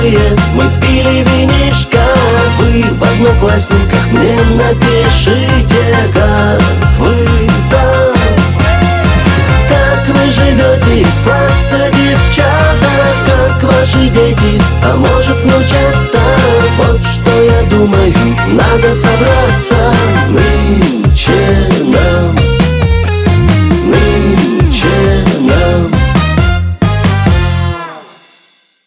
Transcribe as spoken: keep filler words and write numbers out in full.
новые мы пили винишко. Вы в одноклассниках мне напишите, как вы там, как вы живете из класса, девчата, как ваши дети, а может внучата. Вот что я думаю, надо собраться